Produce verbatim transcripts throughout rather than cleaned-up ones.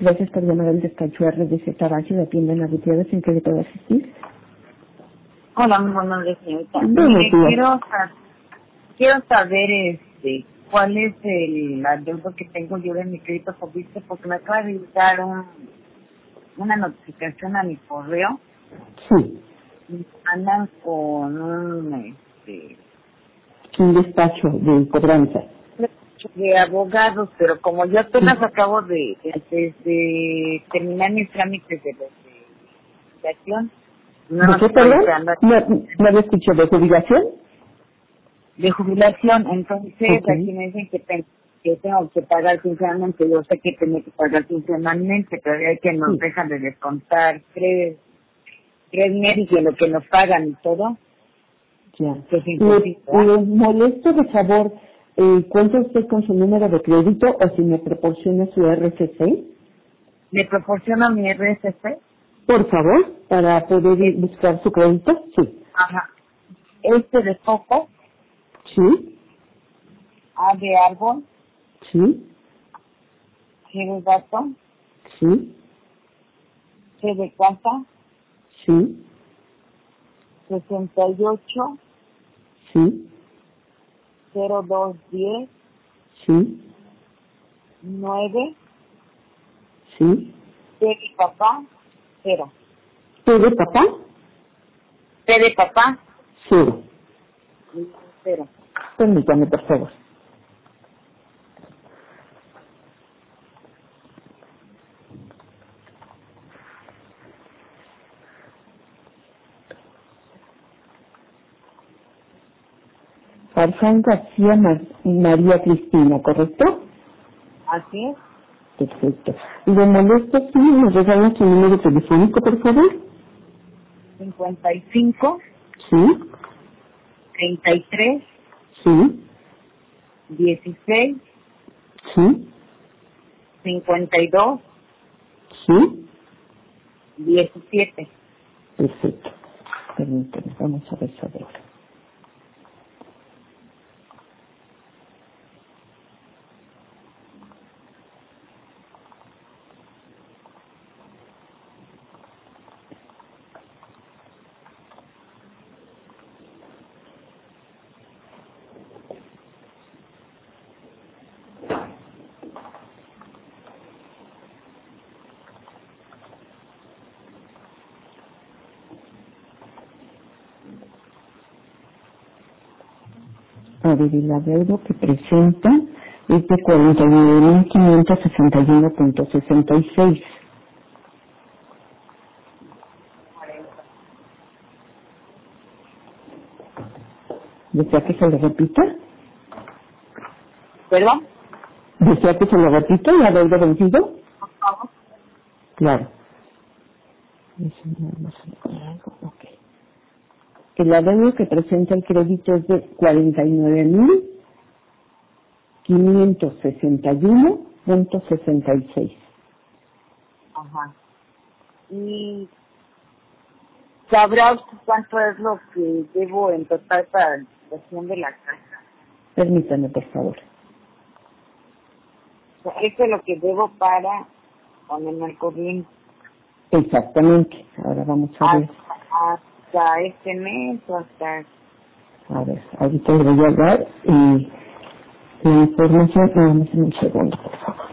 Gracias por llamar al despacho R D Z Tabacho de Atienda a Gutiérrez. ¿En qué le puedo asistir? Hola, muy buenos días, señorita. Buenos Mire, días. quiero, sa- quiero saber este, cuál es el adeudo que tengo yo de mi crédito Fobiste, porque me acaba de llegar un, una notificación a mi correo Sí. y andan con un este, Un despacho de cobranza. de abogados, pero como yo apenas acabo de, de, de terminar mis trámites de jubilación, no ¿De nos qué, estoy perdón? esperando No, no lo escucho. ¿De jubilación? de jubilación, entonces Ok. aquí me dicen que, ten- que tengo que pagar quincenalmente, yo sé que tengo que pagar quincenalmente, pero hay que nos Sí. dejan de descontar tres, tres meses de lo que nos pagan y todo, Ya. que es ¿Le, imposible, ¿verdad? le molesto de favor, eh, cuenta usted con su número de crédito o si me proporciona su R F C? ¿Me proporciona mi R S P? Por favor, para poder ir Es, buscar su crédito. Sí. ajá, este de foco, Sí. A de árbol, Sí. G de gato, Sí. C de casa, Sí. sesenta y ocho, Sí. cero dos diez, Sí. nueve, Sí. T de papá, cero. ¿P de papá? T de papá, Cero. cero. Permítame, por favor. Farfán García Mar- María Cristina, ¿correcto? Así es. Perfecto. ¿Le molesta si me regala su número telefónico, por favor? cincuenta y cinco, Sí. treinta y tres, Sí. dieciséis, Sí. cincuenta y dos, Sí. diecisiete. Perfecto. Permítame, vamos a ver sobre. A ver, el adeudo que presenta es de cuarenta y nueve mil quinientos sesenta y uno punto sesenta y seis. ¿Desea que se lo repita? ¿Perdón? ¿Desea que se lo repita el adeudo vencido? Por favor. Claro. Eso nada más me algo, ok. El adeudo que presenta el crédito es de cuarenta y nueve mil quinientos sesenta y uno punto sesenta y seis. Ajá. ¿Y sabrá usted cuánto es lo que debo en total para la situación de la casa? Permítame, por favor. O sea, eso es lo que debo para ponerme al corriente Exactamente. Ahora vamos a ver. hasta, hasta este mes o hasta... A ver, ahorita le voy a dar eh, la información. Nada más en un segundo, por favor.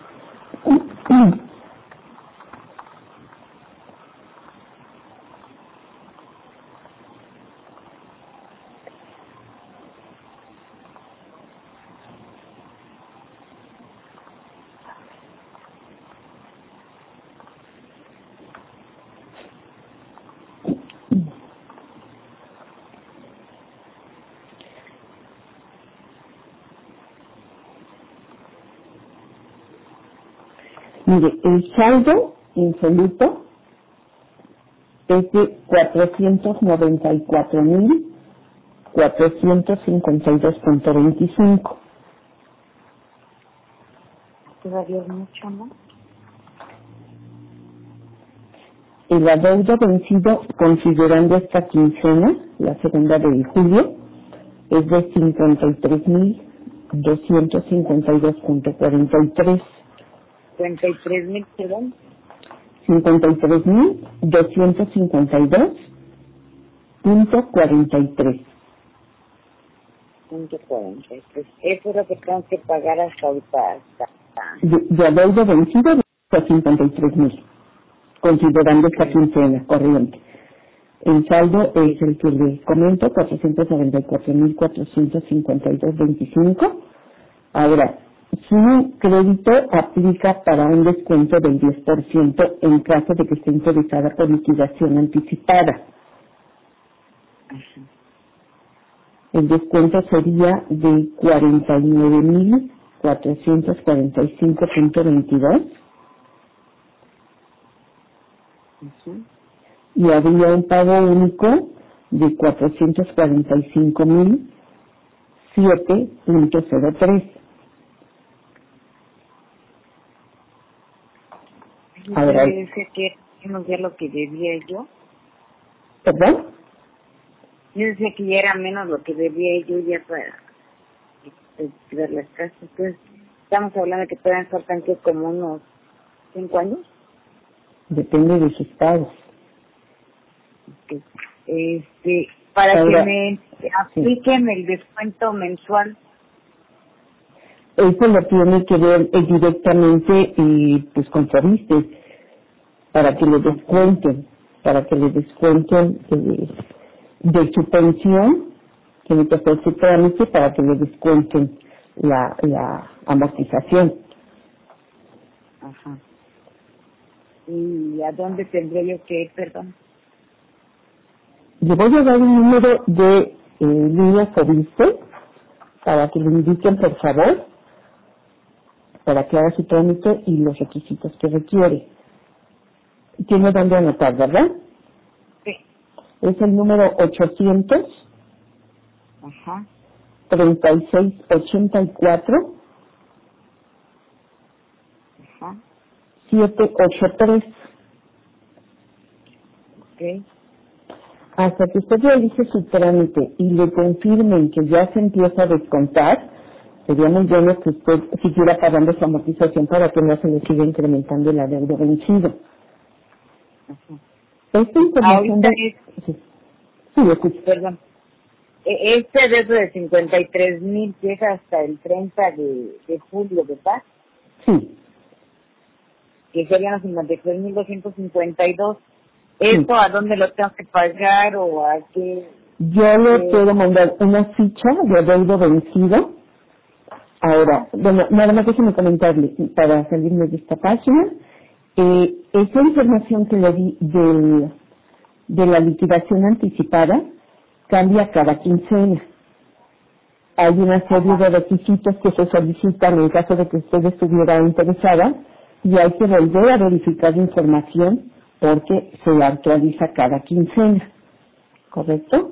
Mire, el saldo insoluto es de cuatrocientos noventa y cuatro mil cuatrocientos cincuenta y dos punto veinticinco. Todavía es mucho, ¿no? El adeudo vencido, considerando esta quincena, la segunda de julio, es de cincuenta y tres mil doscientos cincuenta y dos punto cuarenta y tres. cincuenta y tres mil, perdón. cincuenta y tres mil doscientos cincuenta y dos punto cuarenta y tres. Punto cuarenta y tres. Eso es lo que tengo que pagar hasta ahorita. Hasta... De, de adeudo vencido a cincuenta y tres mil, considerando esta quincena corriente. El saldo es el que les comento, cuatrocientos noventa y cuatro mil cuatrocientos cincuenta y dos punto veinticinco. Ahora, su crédito aplica para un descuento del diez por ciento en caso de que esté interesada por liquidación anticipada. El descuento sería de cuarenta y nueve mil cuatrocientos cuarenta y cinco punto veintidós. Uh-huh. Y habría un pago único de cuatrocientos cuarenta y cinco mil siete punto cero tres. Ahora, yo decía que no sé lo que debía yo. ¿Perdón? Yo decía que ya era menos lo que debía yo ya para ver las casas. Entonces, estamos hablando de que todavía faltan que como unos cinco años. Depende de sus pagos. Okay. Este, para Ahora, que me apliquen sí. el descuento mensual. Eso lo tiene que ver eh, directamente eh, pues con Foristes, para que le descuenten, para que le descuenten eh, de su pensión, tiene que hacer su trámite para que le descuenten la, la amortización. Ajá. ¿Y a dónde tendría yo que ir, perdón? Le voy a dar un número de eh, línea Fobiste para que le indiquen, por favor, para que haga su trámite y los requisitos que requiere. Tiene dónde anotar, ¿verdad? Sí. Es el número ochocientos Ajá. treinta y seis ochenta y cuatro Ajá. siete ocho tres. Ok. Hasta que usted realice su trámite y le confirmen que ya se empieza a descontar, sería muy bueno que usted siguiera pagando su amortización para que no se le siga incrementando el adeudo vencido. Ajá. Esta información Ahorita de... es... Sí, sí, lo escucho. Perdón. E- Este deudo de cincuenta y tres mil llega hasta el treinta de, de julio, ¿verdad? Sí. Que serían los cincuenta y tres mil doscientos cincuenta y dos. ¿Esto Sí. a dónde lo tengo que pagar o a qué? Yo le Eh, puedo mandar una ficha de adeudo vencido. Ahora, bueno, nada más déjeme comentarle, para salirme de esta página, eh, esa información que le di del, de la liquidación anticipada cambia cada quincena. Hay una serie de requisitos que se solicitan en caso de que usted estuviera interesada y hay que volver a verificar la información porque se actualiza cada quincena. ¿Correcto?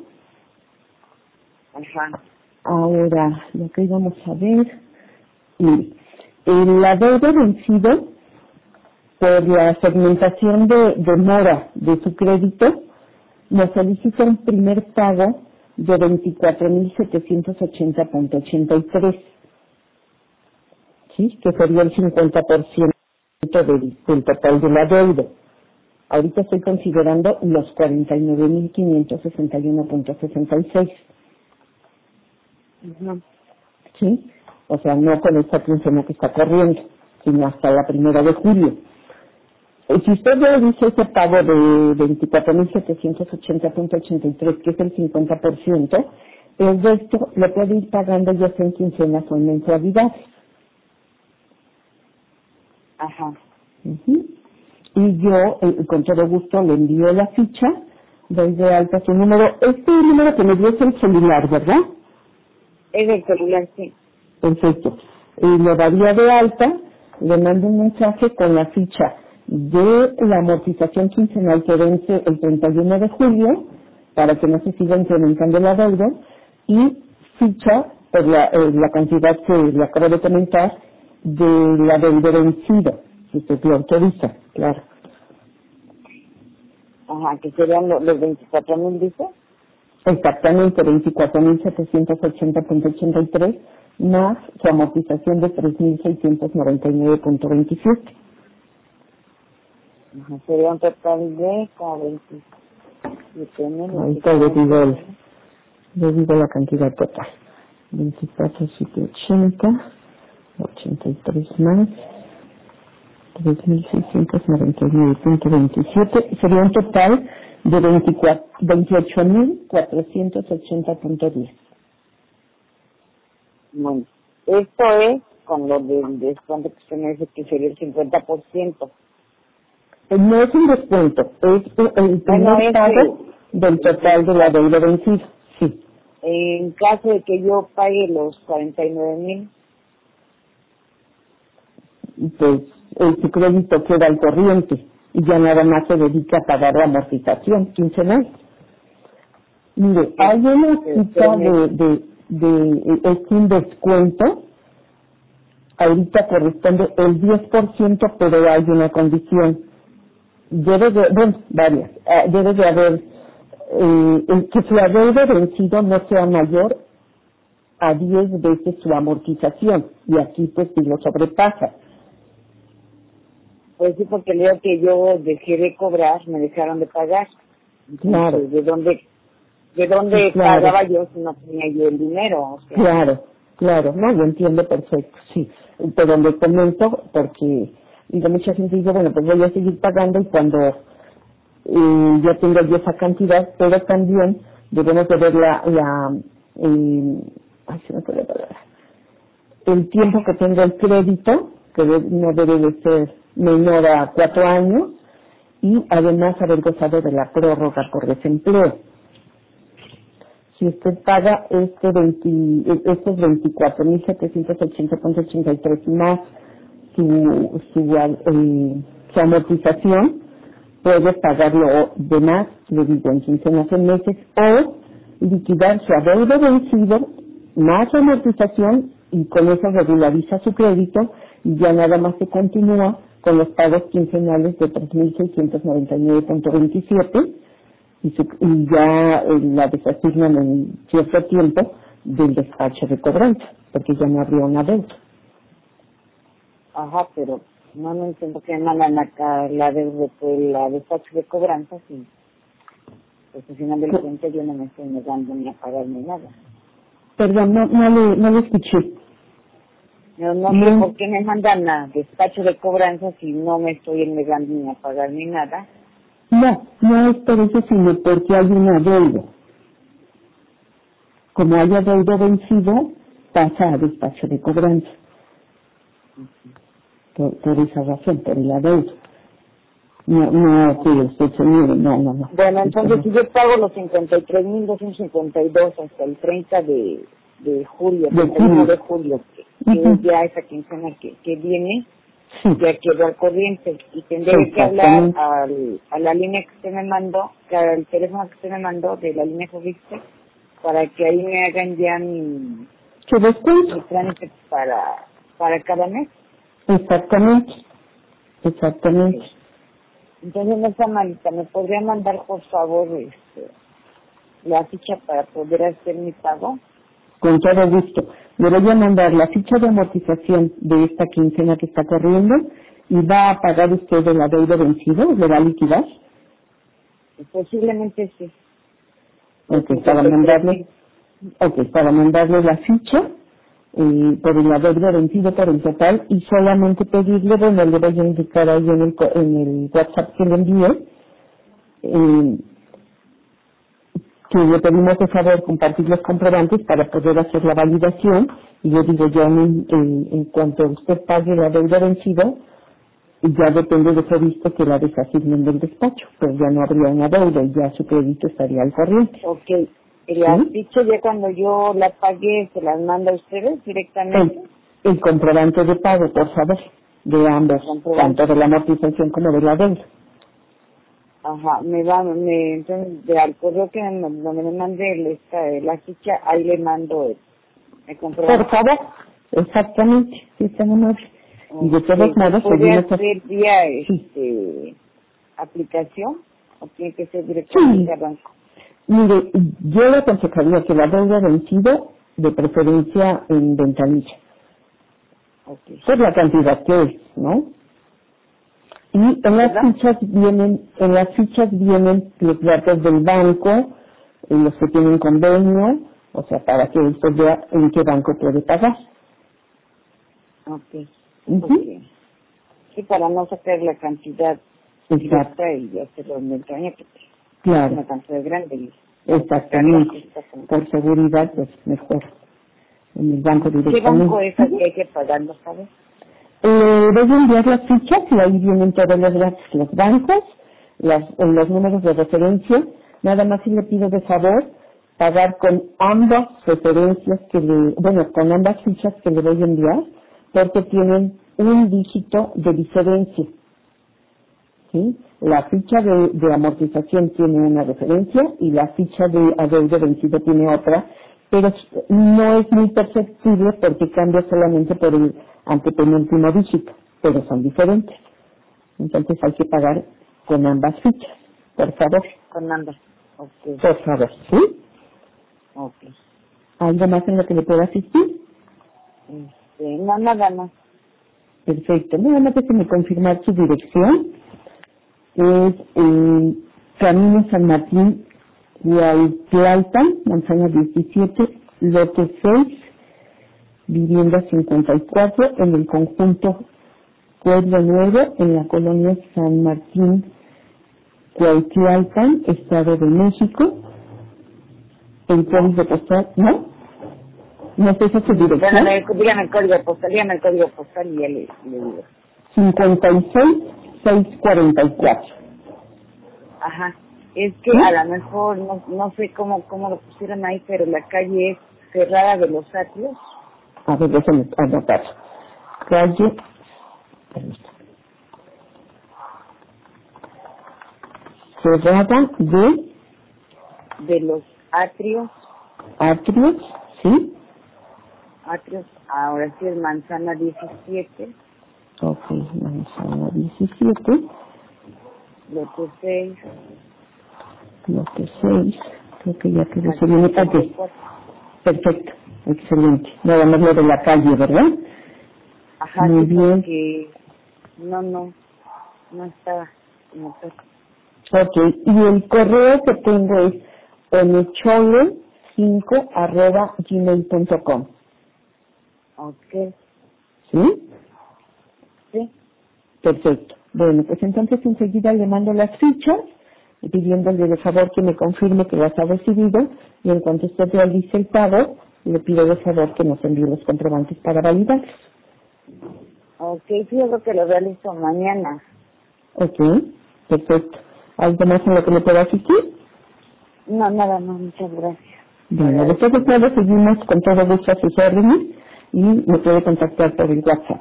Ajá. Ahora, lo que íbamos a ver, mire, el adeudo vencido por la segmentación de, de mora de su crédito nos solicita un primer pago de veinticuatro mil setecientos ochenta punto ochenta y tres, ¿sí? Que sería el cincuenta por ciento del, del total del adeudo. Ahorita estoy considerando los cuarenta y nueve mil quinientos sesenta y uno punto sesenta y seis. Uh-huh. ¿Sí? O sea, no con esta quincena que está corriendo, sino hasta la primera de julio. Y si usted ya dice ese pago de veinticuatro mil setecientos ochenta punto ochenta y tres, que es el cincuenta por ciento, el resto lo puede ir pagando ya sea en quincenas o en mensualidades. Ajá. Uh-huh. Y yo, eh, con todo gusto, le envío la ficha, doy de alta su número. Este número que me dio es el celular, ¿verdad? Es el celular, sí. Perfecto. Y lo daría de alta, le mando un mensaje con la ficha de la amortización quincenal que vence el treinta y uno de julio, para que no se siga incrementando la deuda, y ficha por la, eh, la cantidad que le acabo de comentar de la deuda vencida, si usted lo autoriza, claro. Ajá, que serían lo- los veinticuatro mil, dice. exactamente veinticuatro mil setecientos ochenta punto ochenta y tres más su amortización de tres mil seiscientos noventa y nueve punto veintisiete. Ajá, sería un total de como veintisiete mil. Ahorita le digo, el, le digo la cantidad total. veinticuatro mil setecientos ochenta, ochenta y tres más tres mil seiscientos noventa y nueve punto veintisiete, sería un total de veintiocho mil cuatrocientos ochenta punto diez. Bueno, esto es con lo del descuento que usted me dice que sería el cincuenta por ciento. No es un descuento, es el primer Bueno, pago del total de la deuda vencida. Sí. En caso de que yo pague los cuarenta y nueve mil. Pues el su crédito queda al corriente y ya nada más se dedica a pagar la amortización quincenal. Mire, hay una cita de, de, de, es un descuento, ahorita corresponde el diez por ciento, pero hay una condición. Debe de, bueno, varias, eh, debe de haber, eh, el que su adeudo vencido no sea mayor a diez veces su amortización, y aquí pues si lo sobrepasa. Pues sí, porque leo que yo dejé de cobrar, me dejaron de pagar. Entonces, Claro. ¿de dónde, de dónde Claro. pagaba yo si no tenía yo el dinero? O sea, Claro, claro, no, yo entiendo perfecto, sí. Pero le comento porque digo, mucha gente dice, bueno, pues voy a seguir pagando y cuando eh, ya tenga yo esa cantidad, pero también debemos de ver la, la eh, ay, se me fue la palabra, el tiempo que tenga el crédito, que de- no debe de ser menor a cuatro años, y además haber gozado de la prórroga por desempleo. Si usted paga este veinte, estos veinticuatro mil setecientos ochenta punto ochenta y tres más su, su, eh, su amortización, puede pagarlo de más, le digo, en quincenas en meses, o liquidar su adeudo vencido más su amortización y con eso regulariza su crédito y ya nada más se continúa con los pagos quincenales de tres mil seiscientos noventa y nueve punto veintisiete y, su, y ya eh, la desasignan en cierto tiempo del despacho de cobranza, porque ya no habría una deuda. ajá, pero no me entiendo que mandan acá la deuda por la despacho de cobranzas y pues al final del Co- cuento yo no me estoy negando ni a pagar ni nada. Perdón, no, no, le, no le escuché. No, no sé No, por qué me mandan a despacho de cobranzas si no me estoy negando ni a pagar ni nada. no, no es por eso, sino porque hay una deuda. Como haya deuda vencido, pasa a despacho de cobranza. Por, por esa razón, por la deuda. No, no, que usted se niegue, no, no, no. Bueno, entonces Usted si yo pago los cincuenta y tres mil doscientos cincuenta y dos hasta el treinta de, de julio, De treinta y uno julno. de julio, que, que Ujú. es ya esa quincena que, que viene, Sí, ya quedó al corriente y tendré que hablar exactamente. al, a la línea que usted me mandó, que al teléfono que usted me mandó de la línea Fobiste, para que ahí me hagan ya mi, ¿Qué mi descuento? trámite para, para cada mes. Exactamente, exactamente. Entonces, no está malita, ¿me podría mandar por favor este, la ficha para poder hacer mi pago? Con todo gusto. Le voy a mandar la ficha de amortización de esta quincena que está corriendo y va a pagar usted de la deuda vencida, ¿le va a liquidar? Posiblemente sí. Ok, para mandarle, ok, para mandarle la ficha eh, por el adeudo vencido por el total y solamente pedirle, bueno, le voy a indicar ahí en el, co- en el WhatsApp que le envíe, eh, que le pedimos de favor compartir los comprobantes para poder hacer la validación y yo digo ya en, en, en cuanto usted pague la deuda vencida ya depende de previsto que la desasignen del despacho, pues ya no habría una deuda y ya su crédito estaría al corriente. Ok. ¿Y las ¿Sí? fichas ya cuando yo la pague se las manda a ustedes directamente? El, el comprobante de pago, por favor, de ambos, Comprobante. tanto de la amortización como de la deuda. Ajá, me va, me, entonces de al correo que me, donde me mande el, esta, la ficha, ahí le mando el, el comprobante. Por favor, exactamente, sí, está muy amable. Y de todos Ok, ¿se modos, puede seguimos... hacer vía Sí, este, aplicación o tiene que ser sí, directamente al banco? Mire, yo le aconsejaría que la deuda vencido, de preferencia en ventanilla, Okay. por la cantidad que es, ¿no? Y en las fichas vienen, en las fichas vienen los datos del banco, eh, los que tienen convenio, o sea, para que usted vea en qué banco puede pagar. Okay. Uh-huh. Okay. Sí, para no sacar la cantidad Exacto. directa y hacerlo en ventanilla, porque Claro. es una cantidad grande. Y Exactamente. Por seguridad, pues mejor en el banco directamente. ¿Qué banco es el que hay que pagarlo, sabes? Eh, debe enviar las fichas y ahí vienen todos los datos, los bancos, las, eh, los números de referencia. Nada más si le pido de favor pagar con ambas referencias que le, bueno, con ambas fichas que le voy a enviar, porque tienen un dígito de diferencia. ¿Sí? La ficha de, de amortización tiene una referencia y la ficha de adeudo vencido tiene otra, pero no es muy perceptible porque cambia solamente por el antepenúltimo dígito, pero son diferentes. Entonces hay que pagar con ambas fichas, por favor. Con ambas. Okay. Por favor, ¿sí? Okay. ¿Algo más en lo que le pueda asistir? Este, no, nada más. Perfecto. Nada más déjeme confirmar su dirección. Es eh, Camino San Martín, Huaytlalpan, manzana diecisiete, lote seis, vivienda cincuenta y cuatro, en el conjunto Pueblo Nuevo, en la colonia San Martín, Huaytlalpan, Estado de México. El código postal, ¿no? No sé si es su dirección. Dígame, dígame el código postal, dígame el código postal y ya le, le digo. cincuenta y seis, seiscientos cuarenta y cuatro. Ajá. Es que ¿Sí? a lo mejor, no, no sé cómo, cómo lo pusieron ahí, pero la calle es Cerrada de los Atrios. A ver, déjenme anotar. Calle, permítame. Cerrada de De los Atrios. Atrios, ¿sí? Atrios, ahora sí es manzana diecisiete, Ok, manzana diecisiete, lote seis, lote seis, creo que ya quedó se viene aquí. Perfecto, excelente. Nada más lo de la calle, ¿verdad? Ajá, Muy sí, bien. porque no, no, no estaba como tal. Ok, y el correo que tengo es onechole cinco arroba gmail punto com. Ok, ¿Sí? sí, Perfecto. Bueno, pues entonces enseguida le mando las fichas y pidiéndole de favor que me confirme que las ha recibido y en cuanto usted realice el pago, le pido de favor que nos envíe los comprobantes para validarlos. ok, sí, yo creo que lo realizo mañana. Ok, perfecto. ¿Algo más en lo que me pueda asistir? No, nada más, muchas gracias. Bueno, de todos modos seguimos con todo gusto a sus órdenes y me puede contactar por el WhatsApp.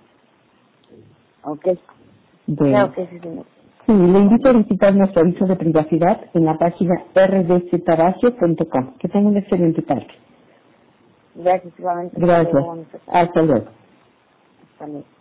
Ok, Bueno, claro que sí, señor. sí, le invito a visitar nuestro aviso de privacidad en la página r d z tabacio punto com. Que tenga un excelente tarde. Gracias, igualmente. Gracias. Hasta luego. Hasta luego.